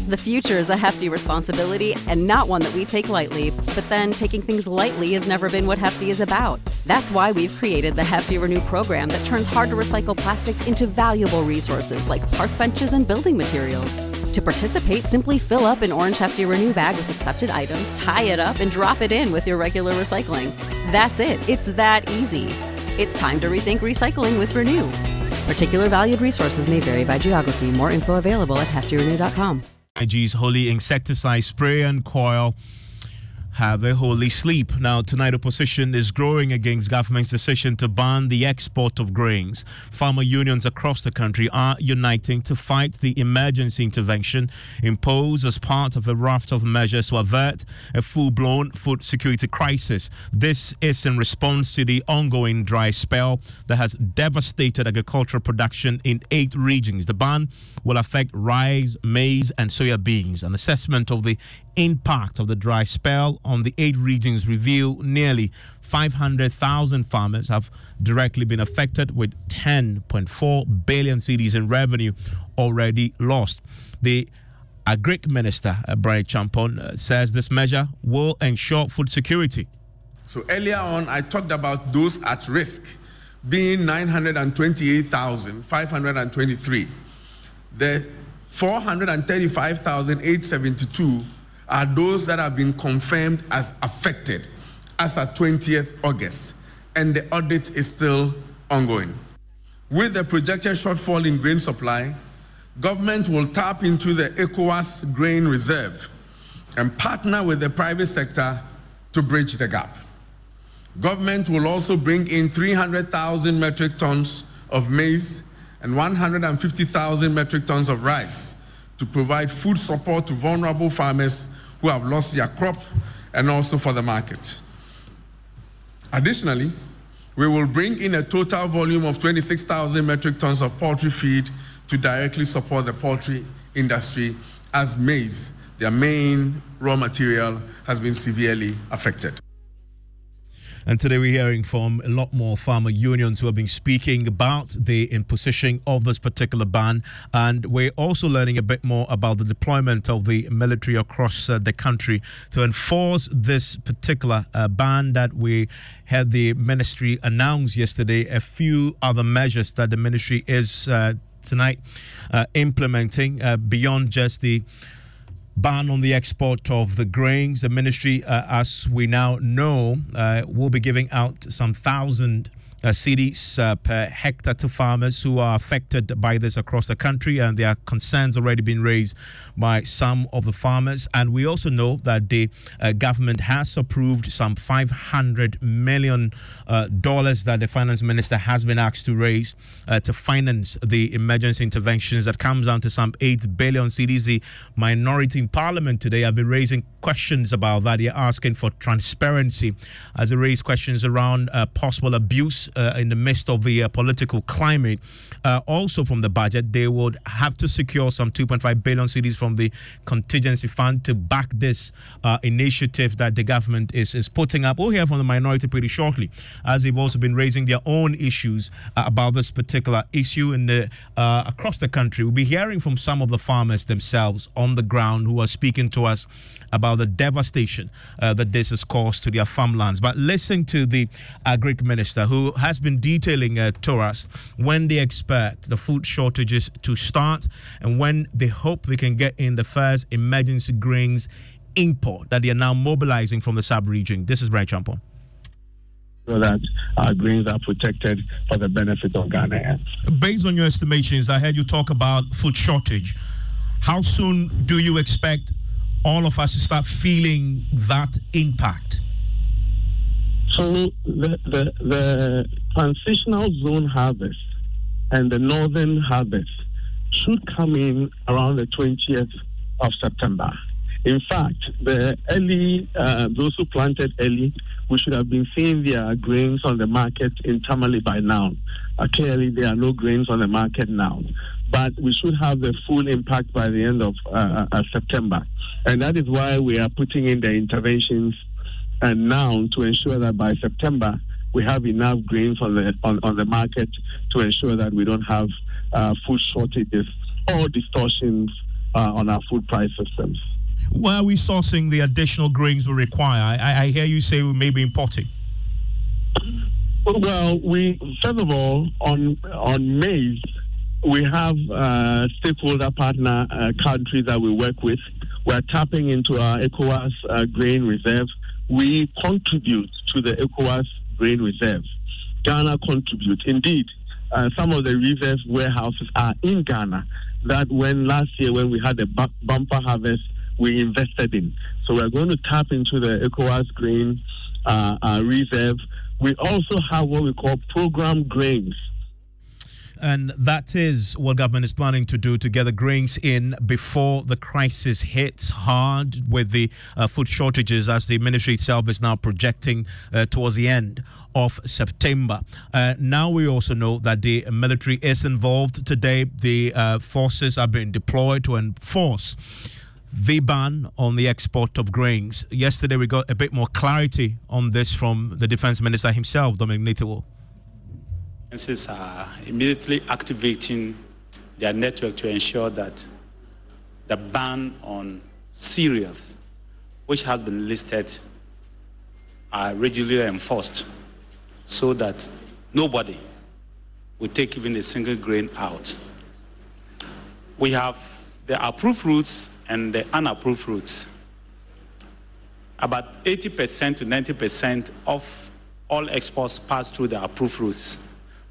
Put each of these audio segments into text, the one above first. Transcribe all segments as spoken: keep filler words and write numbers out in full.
The future is a hefty responsibility and not one that we take lightly. But then taking things lightly has never been what Hefty is about. That's why we've created the Hefty Renew program that turns hard-to-recycle plastics into valuable resources like park benches and building materials. To participate, simply fill up an orange Hefty Renew bag with accepted items, tie it up, and drop it in with your regular recycling. That's it. It's that easy. It's time to rethink recycling with Renew. Particular valued resources may vary by geography. More info available at hefty renew dot com. I G's Holy Insecticide Spray and Coil have a holy sleep. Now, tonight, opposition is growing against government's decision to ban the export of grains. Farmer unions across the country are uniting to fight the emergency intervention imposed as part of a raft of measures to avert a full-blown food security crisis. This is in response to the ongoing dry spell that has devastated agricultural production in eight regions. The ban will affect rice, maize, and soya beans. An assessment of the impact of the dry spell on the eight regions reveal nearly five hundred thousand farmers have directly been affected, with ten point four billion cedis in revenue already lost. The Agric Minister, uh, Brian Champon, uh, says this measure will ensure food security. So earlier on, I talked about those at risk being nine hundred twenty-eight thousand five hundred twenty-three. The four hundred thirty-five thousand eight hundred seventy-two are those that have been confirmed as affected as at twentieth August, and the audit is still ongoing. With the projected shortfall in grain supply, government will tap into the ECOWAS grain reserve and partner with the private sector to bridge the gap. Government will also bring in three hundred thousand metric tons of maize and one hundred fifty thousand metric tons of rice to provide food support to vulnerable farmers who have lost their crop, and also for the market. Additionally, we will bring in a total volume of twenty-six thousand metric tons of poultry feed to directly support the poultry industry, as maize, their main raw material, has been severely affected. And today we're hearing from a lot more farmer unions who have been speaking about the imposition of this particular ban. And we're also learning a bit more about the deployment of the military across uh, the country to enforce this particular uh, ban that we had the ministry announce yesterday. A few other measures that the ministry is uh, tonight uh, implementing uh, beyond just the ban on the export of the grains. The ministry, uh, as we now know, uh, will be giving out some thousand uh, cedis uh, per hectare to farmers who are affected by this across the country, and there are concerns already been raised by some of the farmers. And we also know that the uh, government has approved some five hundred million dollars uh, that the finance minister has been asked to raise uh, to finance the emergency interventions. That comes down to some eight billion cedis. The minority in parliament today have been raising questions about that. They're asking for transparency as they raise questions around uh, possible abuse uh, in the midst of the uh, political climate. Uh, also from the budget, they would have to secure some two point five billion cedis from the contingency fund to back this uh, initiative that the government is, is putting up. We'll hear from the minority pretty shortly, as they've also been raising their own issues uh, about this particular issue in the, uh, across the country. We'll be hearing from some of the farmers themselves on the ground who are speaking to us about the devastation uh, that this has caused to their farmlands. But listen to the Agric Minister, who has been detailing uh, to us when they expect the food shortages to start and when they hope they can get in the first emergency grains import that they are now mobilizing from the sub-region. This is Brian Champon. So that our grains are protected for the benefit of Ghana. Based on your estimations, I heard you talk about food shortage. How soon do you expect all of us to start feeling that impact? So the, the, the transitional zone harvest and the northern harvest should come in around the twentieth of September. In fact, the early, uh, those who planted early, we should have been seeing their grains on the market in Tamale by now. Uh, clearly, there are no grains on the market now. But we should have the full impact by the end of uh, uh, September. And that is why we are putting in the interventions and now to ensure that by September, we have enough grains on the on, on the market to ensure that we don't have uh, food shortages or distortions uh, on our food price systems. Where are we sourcing the additional grains we require? I, I hear you say we may be importing. Well, we first of all on on maize, we have uh, stakeholder partner uh, countries that we work with. We're tapping into our ECOWAS uh, grain reserve. We contribute to the ECOWAS grain reserve. Ghana contributes. Indeed, uh, some of the reserve warehouses are in Ghana. That when last year when we had a bu- bumper harvest, we invested in. So we're going to tap into the ECOWAS grain uh, uh, reserve. We also have what we call program grains. And that is what government is planning to do, to get the grains in before the crisis hits hard with the uh, food shortages, as the ministry itself is now projecting uh, towards the end of September. Uh, now we also know that the military is involved today. The uh, forces are being deployed to enforce the ban on the export of grains. Yesterday we got a bit more clarity on this from the Defense Minister himself, Dominic Nitiwul. Agencies are immediately activating their network to ensure that the ban on cereals, which has been listed, are regularly enforced so that nobody will take even a single grain out. We have the approved routes and the unapproved routes. About eighty percent to ninety percent of all exports pass through the approved routes.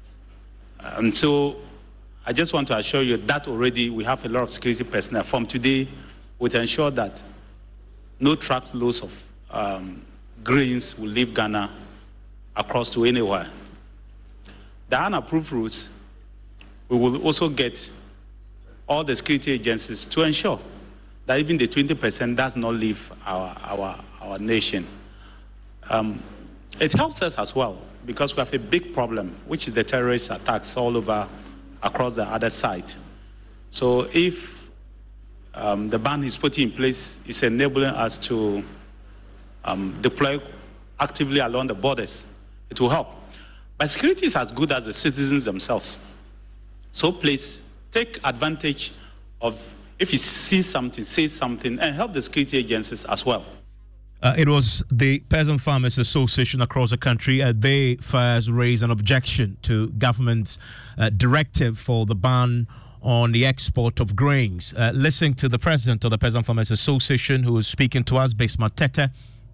And so I just want to assure you that already we have a lot of security personnel from today which ensure that no truck loads of um, grains will leave Ghana across to anywhere. The unapproved routes, we will also get all the security agencies to ensure that even the twenty percent does not leave our, our, our nation. Um, it helps us as well because we have a big problem, which is the terrorist attacks all over across the other side. So if um, the ban is put in place, it's enabling us to um, deploy actively along the borders. It will help. But security is as good as the citizens themselves. So please take advantage of, if you see something, say something, and help the security agencies as well. Uh, it was the Peasant Farmers Association across the country. Uh, they first raised an objection to government's uh, directive for the ban on the export of grains. Uh, listen to the president of the Peasant Farmers Association, who is speaking to us, Bismarck Tete.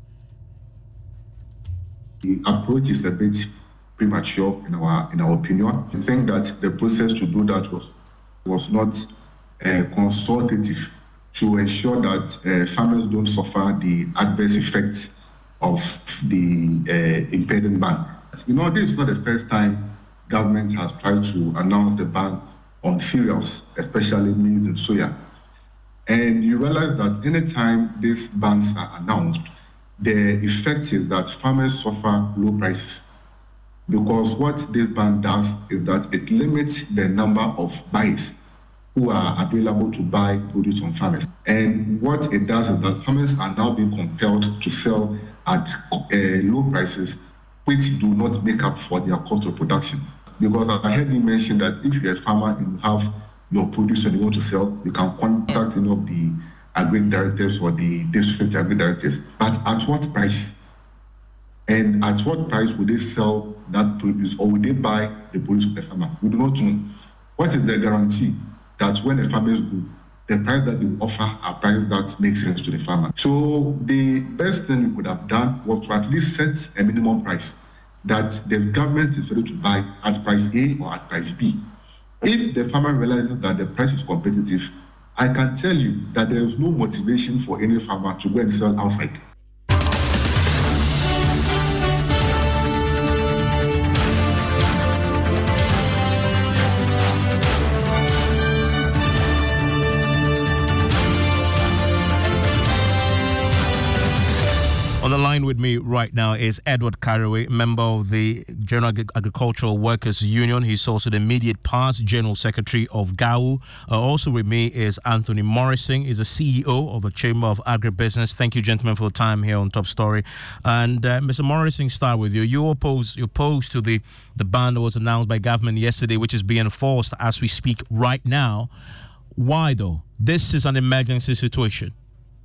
The approach is a bit premature in our in our opinion. I think that the process to do that was was not uh, consultative to ensure that uh, farmers don't suffer the adverse effects of the uh, impending ban. You know, this is not the first time government has tried to announce the ban on cereals, especially maize and soya. And you realize that anytime these bans are announced, the effect is that farmers suffer low prices. Because what this ban does is that it limits the number of buyers who are available to buy produce from farmers. And what it does is that farmers are now being compelled to sell at uh, low prices, which do not make up for their cost of production. Because I heard you mention that if you're a farmer and you have your produce and you want to sell, you can contact any of the agri directors or the district agri directors. But at what price? And at what price would they sell that produce, or would they buy the produce of the farmer? We do not know. What is the guarantee that when the farmers go, the price that they will offer are prices that make sense to the farmer? So the best thing we could have done was to at least set a minimum price that the government is ready to buy at price A or at price B. If the farmer realizes that the price is competitive, I can tell you that there is no motivation for any farmer to go and sell outside. On the line with me right now is Edward Caraway, member of the General Agricultural Workers Union. He's also the immediate past General Secretary of G A U. Uh, also with me is Anthony Morrison. He's the C E O of the Chamber of Agribusiness. Thank you, gentlemen, for the time here on Top Story. And uh, Mister Morrison, start with you. You oppose, you opposed to the, the ban that was announced by government yesterday, which is being enforced as we speak right now. Why, though? This is an emergency situation.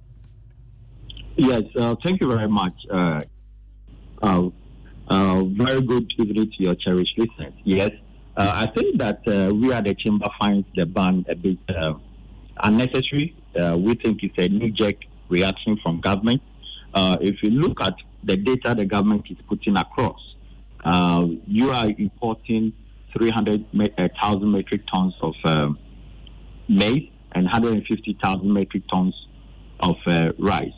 Yes, uh, thank you very much. Uh, uh, uh, very good evening to your cherished listeners. Yes, uh, I think that uh, we at the Chamber find the ban a bit uh, unnecessary. Uh, we think it's a knee-jerk reaction from government. Uh, if you look at the data the government is putting across, uh, you are importing three hundred thousand metric tons of uh, maize and one hundred fifty thousand metric tons of uh, rice.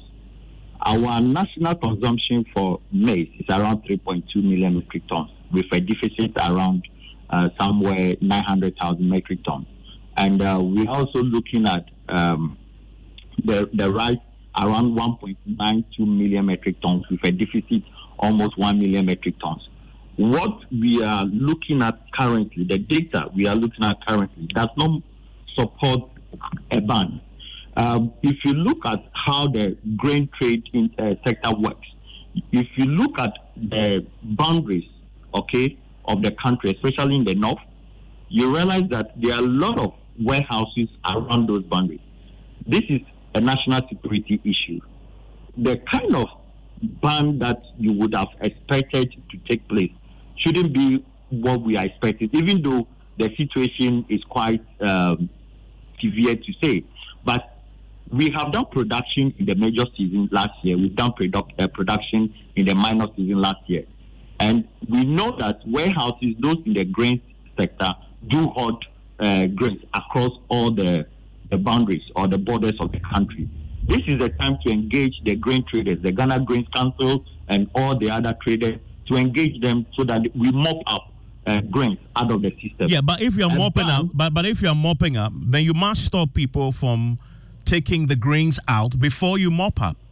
Our national consumption for maize is around three point two million metric tons, with a deficit around uh, somewhere nine hundred thousand metric tons. And uh, we're also looking at um, the, the rice around one point nine two million metric tons, with a deficit almost one million metric tons. What we are looking at currently, the data we are looking at currently, does not support a ban. Um, if you look at how the grain trade in, uh, sector works, if you look at the boundaries, okay, of the country, especially in the north, you realize that there are a lot of warehouses around those boundaries. This is a national security issue. The kind of ban that you would have expected to take place shouldn't be what we are expecting, even though the situation is quite um, severe to say. But we have done production in the major season last year. We've done product, uh, production in the minor season last year. And we know that warehouses, those in the grain sector, do hold uh, grains across all the, the boundaries or the borders of the country. This is the time to engage the grain traders, the Ghana Grains Council and all the other traders, to engage them so that we mop up uh, grains out of the system. Yeah, but if you're and mopping ban, up, but, but if you're mopping up, then you must stop people from taking the grains out before you mop up.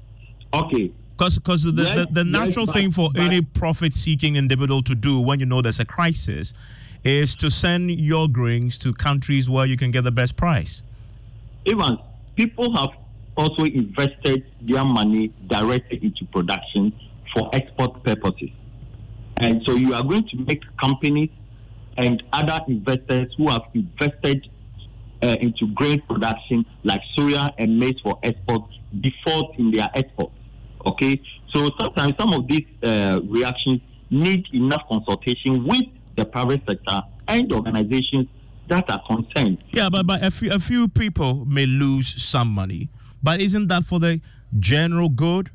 Okay. Because because the, yes, the, the natural yes, thing for but, any profit-seeking individual to do when you know there's a crisis is to send your grains to countries where you can get the best price. Even people have also invested their money directly into production for export purposes. And so you are going to make companies and other investors who have invested uh, into grain production like soya and maize for export default in their export. Okay? So sometimes some of these uh, reactions need enough consultation with the private sector and organizations that are concerned. Yeah, but, but a, few, a few people may lose some money. But isn't that for the general good?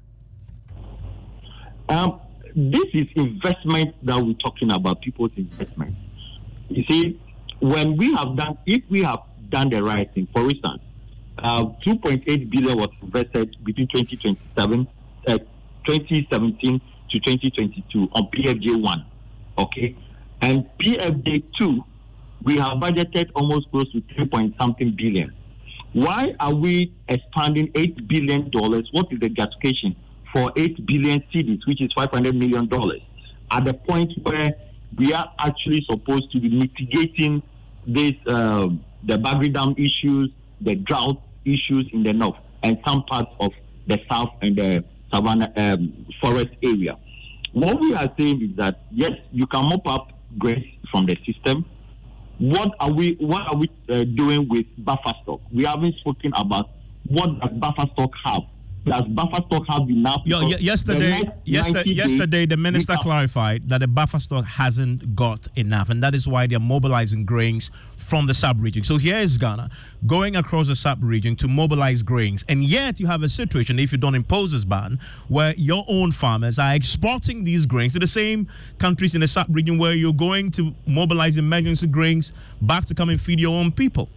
Um, this is investment that we're talking about, people's investment. You see, when we have done, if we have done the right thing, for instance, uh, two point eight billion was invested between twenty twenty-seven, uh, twenty seventeen to twenty twenty-two on P F J one, okay? And P F J two, we have budgeted almost close to three point something billion. Why are we expanding eight billion dollars? What is the justification for eight billion cedis, which is five hundred million dollars, at the point where we are actually supposed to be mitigating this, uh, the Bagri Dam issues, the drought issues in the north, and some parts of the south and the savannah um, forest area? What we are saying is that, yes, you can mop up grains from the system. What are we What are we uh, doing with buffer stock? We haven't spoken about what does buffer stock have. Does buffer stock have enough? Yo, y- yesterday, yesterday, yesterday, the minister have, clarified that the buffer stock hasn't got enough, and that is why they're mobilizing grains from the sub-region. So here is Ghana going across the sub-region to mobilize grains, and yet you have a situation, if you don't impose this ban, where your own farmers are exporting these grains to the same countries in the sub-region where you're going to mobilize emergency grains back to come and feed your own people.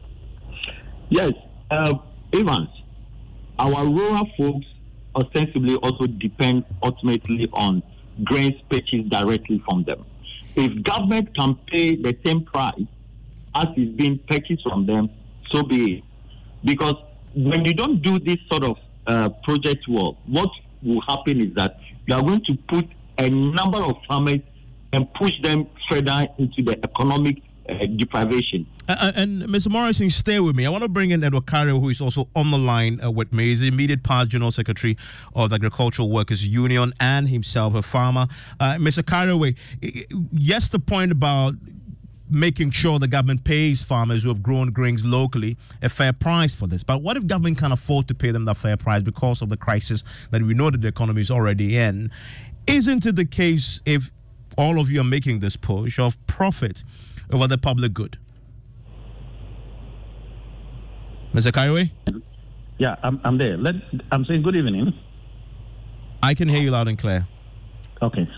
Yes, uh, Evans. Our rural folks ostensibly also depend ultimately on grains purchased directly from them. If government can pay the same price as is being purchased from them, so be it. Because when you don't do this sort of uh, project work, what will happen is that you are going to put a number of farmers and push them further into the economic uh, deprivation. Uh, and Mister Morrison, stay with me. I want to bring in Edward Karewe, who is also on the line uh, with me. He's the immediate past General Secretary of the Agricultural Workers Union and himself a farmer. Uh, Mister Karewe, yes, the point about making sure the government pays farmers who have grown grains locally a fair price for this. But what if government can't afford to pay them that fair price because of the crisis that we know that the economy is already in? Isn't it the case, if all of you are making this push, of profit over the public good? Mister Kaiwe? Yeah, I'm, I'm there. Let, I'm saying good evening. I can hear you loud and clear. Okay.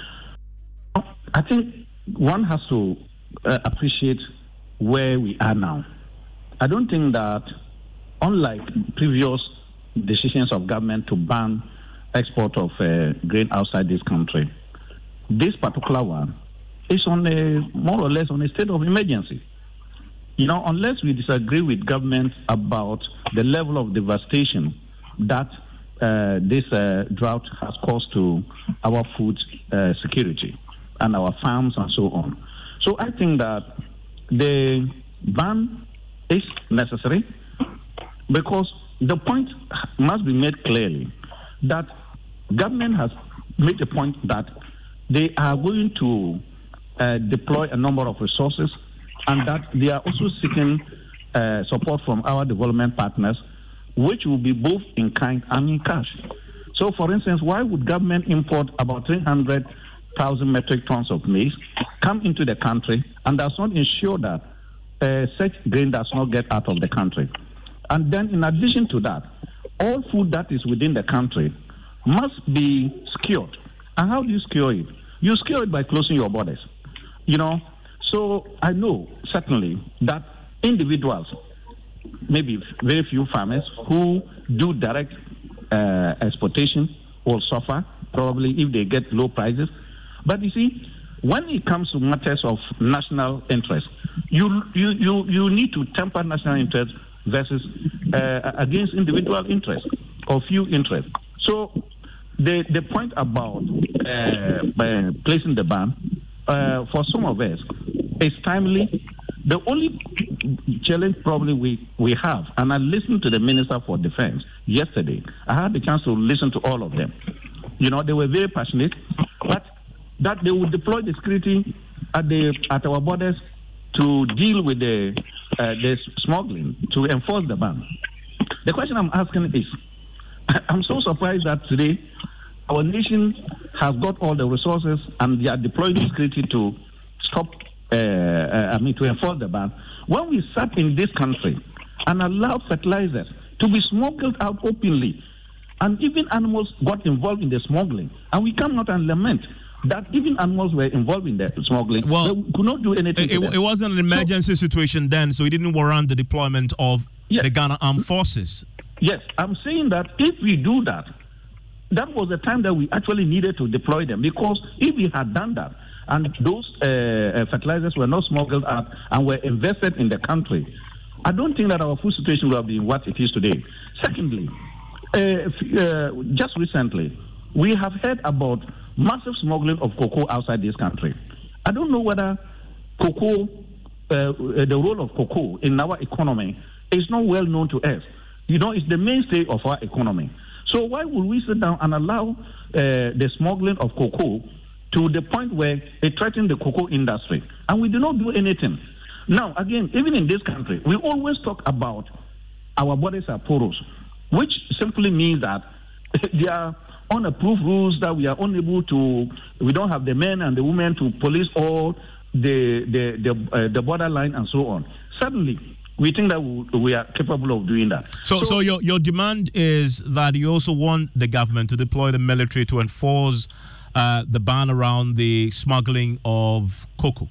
I think one has to uh, appreciate where we are now. I don't think that, unlike previous decisions of government to ban export of uh, grain outside this country, this particular one is on a more or less on a state of emergency. You know, unless we disagree with government about the level of devastation that uh, this uh, drought has caused to our food uh, security and our farms and so on. So I think that the ban is necessary, because the point must be made clearly that government has made the point that they are going to uh, deploy a number of resources, and that they are also seeking uh, support from our development partners, which will be both in kind and in cash. So, for instance, why would government import about three hundred thousand metric tons of maize, come into the country, and does not ensure that uh, such grain does not get out of the country? And then, in addition to that, all food that is within the country must be secured. And how do you secure it? You secure it by closing your borders. You know, so I know certainly that individuals, maybe very few farmers who do direct uh, exportation will suffer, probably if they get low prices. But you see, when it comes to matters of national interest, you you you, you need to temper national interest versus uh, against individual interest or few interests. So the the point about uh, uh, placing the ban uh, for some of us is timely. The only challenge probably we, we have, and I listened to the Minister for Defense yesterday. I had the chance to listen to all of them. You know, they were very passionate, but that they would deploy the security at the at our borders to deal with the uh, the smuggling, to enforce the ban. The question I'm asking is, I'm so surprised that today our nation has got all the resources and they are deploying security to stop, uh, uh, I mean, to enforce the ban. When we sat in this country and allowed fertilizers to be smuggled out openly, and even animals got involved in the smuggling, and we come out and lament that even animals were involved in the smuggling, well, they could not do anything. It, it, it wasn't an emergency so, situation then, so it didn't warrant the deployment of yes, the Ghana Armed Forces. Yes, I'm saying that if we do that, that was the time that we actually needed to deploy them, because if we had done that and those uh, fertilizers were not smuggled out and were invested in the country, I don't think that our food situation would have been what it is today. Secondly, uh, uh, just recently, we have heard about massive smuggling of cocoa outside this country. I don't know whether cocoa, uh, the role of cocoa in our economy is not well known to us. You know, it's the mainstay of our economy. So why would we sit down and allow uh, the smuggling of cocoa to the point where it threatens the cocoa industry? And we do not do anything. Now, again, even in this country, we always talk about our borders are porous, which simply means that there are unapproved rules that we are unable to, we don't have the men and the women to police all the the the, uh, the borderline and so on. Suddenly, we think that we, we are capable of doing that. So, so, so your, your demand is that you also want the government to deploy the military to enforce uh, the ban around the smuggling of cocoa?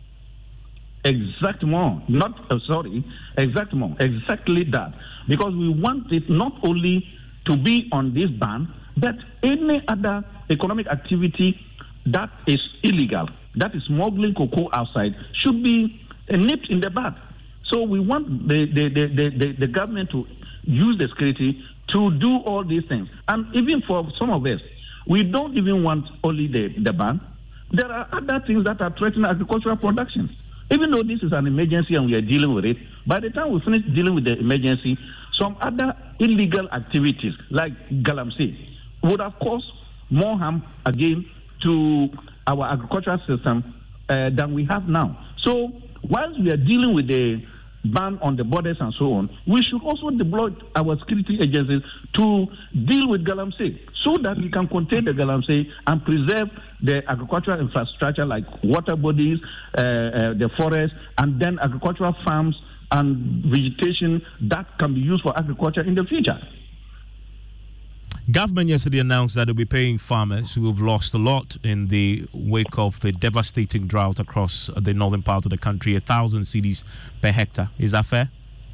Exactement. Not, uh, sorry, exactement. Exactly that. Because we want it not only to be on this ban, but any other economic activity that is illegal, that is smuggling cocoa outside, should be uh, nipped in the bud. So we want the, the, the, the, the government to use the security to do all these things. And even for some of us, we don't even want only the, the ban. There are other things that are threatening agricultural production. Even though this is an emergency and we are dealing with it, by the time we finish dealing with the emergency, some other illegal activities like galamsey would have caused more harm again to our agricultural system uh, than we have now. So whilst we are dealing with the ban on the borders and so on, we should also deploy our security agencies to deal with galamsey so that we can contain the galamsey and preserve the agricultural infrastructure like water bodies, uh, uh, the forest, and then agricultural farms and vegetation that can be used for agriculture in the future. Government yesterday announced that they'll be paying farmers who have lost a lot in the wake of the devastating drought across the northern part of the country, a thousand cedis per hectare. Is that fair?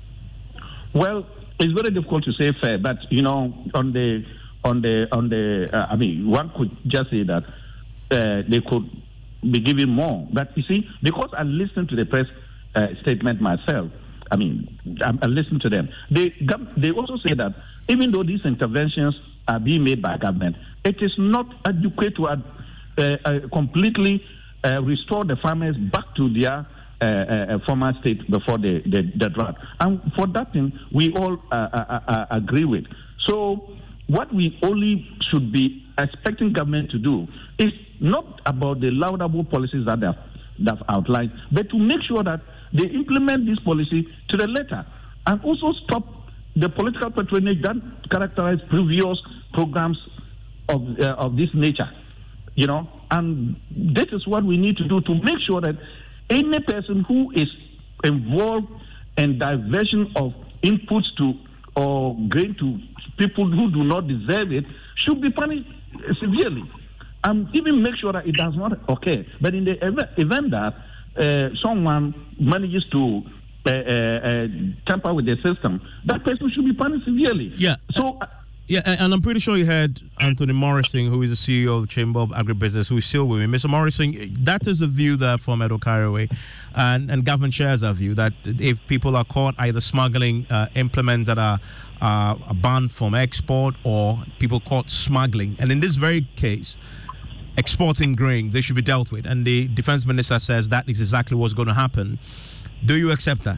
Well, it's very difficult to say fair, but you know, on the on the on the, uh, I mean, one could just say that uh, they could be giving more. But you see, because I listened to the press uh, statement myself, I mean, I, I listened to them. They they also say that even though these interventions are being made by government, it is not adequate to uh, uh, completely uh, restore the farmers back to their uh, uh, former state before the, the, the drought. And for that thing, we all uh, uh, uh, agree with. So what we only should be expecting government to do is not about the laudable policies that they have, that have outlined, but to make sure that they implement this policy to the letter and also stop the political patronage that characterized previous programs of uh, of this nature, you know, and this is what we need to do to make sure that any person who is involved in diversion of inputs to or grain to people who do not deserve it should be punished severely, and even make sure that it does not occur. But in the ev- event that uh, someone manages to Uh, uh, uh, tamper with the system, that person should be punished severely. Yeah. So, uh, yeah, and I'm pretty sure you heard Anthony Morrison, who is the C E O of the Chamber of Agribusiness, who is still with me. Mister Morrison, that is the view that from Edo Caraway, and, and government shares our view that if people are caught either smuggling uh, implements that are uh, banned from export or people caught smuggling, and in this very case, exporting grain, they should be dealt with. And the defense minister says that is exactly what's going to happen. Do you accept that?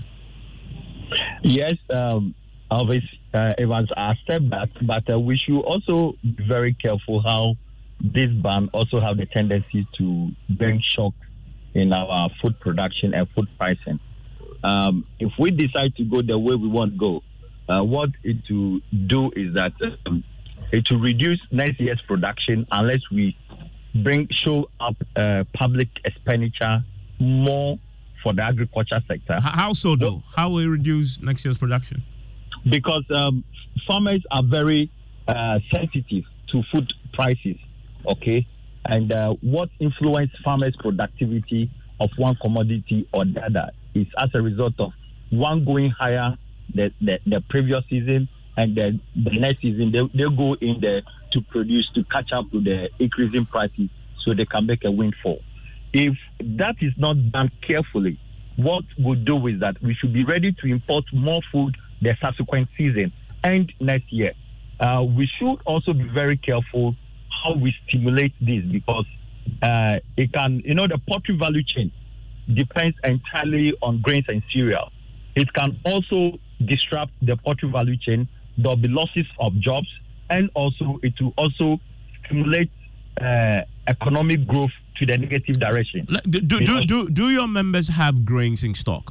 Yes, um, obviously, uh, Evans, I accept that, but uh, we should also be very careful how this ban also have the tendency to bring shock in our food production and food pricing. Um, if we decide to go the way we want to go, uh, what it to do is that um, it will reduce next year's production unless we bring show up uh, public expenditure more for the agriculture sector. How so, though? How will it reduce next year's production? Because um, farmers are very uh, sensitive to food prices, okay? And uh, what influences farmers' productivity of one commodity or the other is as a result of one going higher the, the, the previous season, and then the next season they, they go in there to produce, to catch up with the increasing prices so they can make a windfall. If that is not done carefully, what we'll do is that we should be ready to import more food the subsequent season and next year. Uh, we should also be very careful how we stimulate this, because uh, it can, you know, the poultry value chain depends entirely on grains and cereal. It can also disrupt the poultry value chain. There'll be losses of jobs, and also it will also stimulate uh, economic growth to the negative direction. Do, do, do, do, do your members have grains in stock?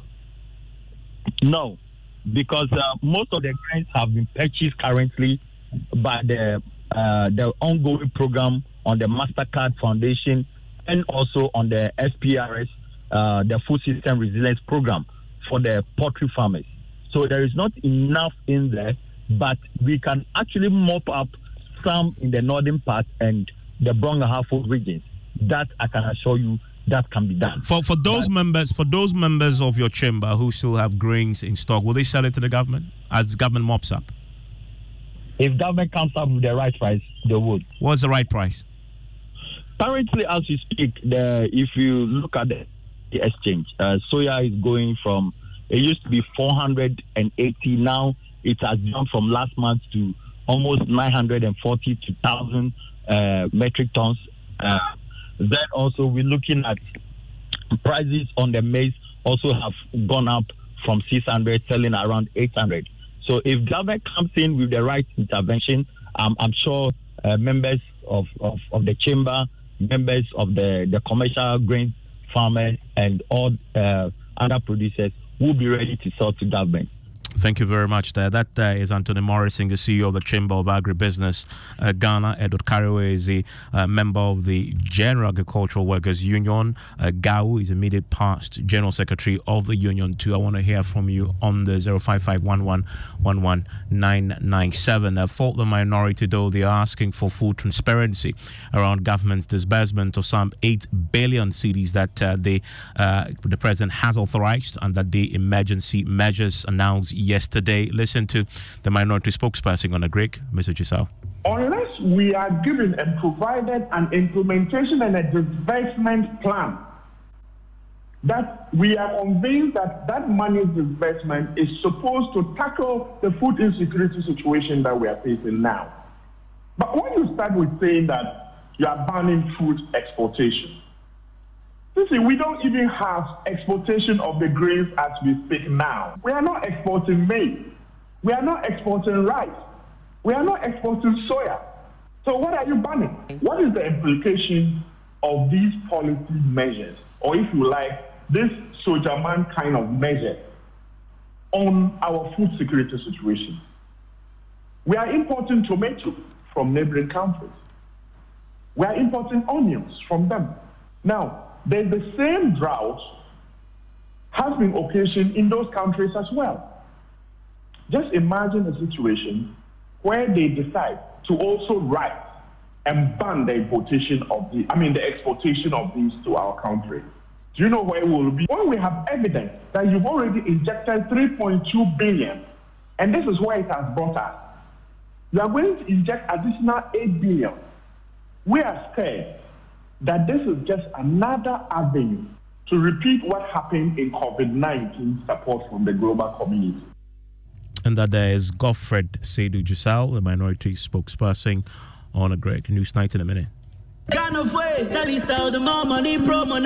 No, because uh, most of the grains have been purchased currently by the uh, the ongoing program on the MasterCard Foundation and also on the S P R S, uh, the Food System Resilience Program for the poultry farmers. So there is not enough in there, but we can actually mop up some in the northern part and the Brong-Ahafo regions. That I can assure you that can be done. For for those but, members, for those members of your chamber who still have grains in stock, will they sell it to the government as the government mops up? If government comes up with the right price, they would. What's the right price? Currently, as you speak, the if you look at the, the exchange, uh, soya is going from, it used to be four hundred eighty, now it has jumped from last month to almost nine hundred forty to one thousand uh, metric tons. Uh, then also we're looking at prices on the maize also have gone up from six hundred, selling around eight hundred. So if government comes in with the right intervention, um, I'm sure uh, members of, of, of the chamber, members of the, the commercial grain farmers, and all uh, other producers will be ready to sell to government. Thank you very much. There, that uh, is Anthony Morrison, the C E O of the Chamber of Agribusiness uh, Ghana. Edward Kariwe is a uh, member of the General Agricultural Workers Union. Uh, Gao is immediate past General Secretary of the Union too. I want to hear from you on the zero five five one one one one nine nine seven. Uh, for the minority, though, they are asking for full transparency around government's disbursement of some eight billion cedis that uh, they, uh, the president has authorized and that the emergency measures announced yesterday. Listen to the minority spokesperson on the Greek, Mister Chisau. Unless we are given and provided an implementation and a disbursement plan, that we are convinced that that money's disbursement is supposed to tackle the food insecurity situation that we are facing now. But when you start with saying that you are banning food exportation, you see, we don't even have exportation of the grains as we speak now. We are not exporting maize. We are not exporting rice. We are not exporting soya. So what are you banning? What is the implication of these policy measures, or if you like, this soldier man kind of measure on our food security situation? We are importing tomato from neighboring countries. We are importing onions from them. Now, there's the same drought has been occasioned in those countries as well. Just imagine a situation where they decide to also write and ban the importation of the, I mean, the exportation of these to our country. Do you know where we will be? When we have evidence that you've already injected three point two billion, and this is where it has brought us, you are going to inject additional eight billion. We are scared that this is just another avenue to repeat what happened in COVID nineteen support from the global community. And that there is Godfred Seydou Gisau, the minority spokesperson on a Greek News Night in a minute.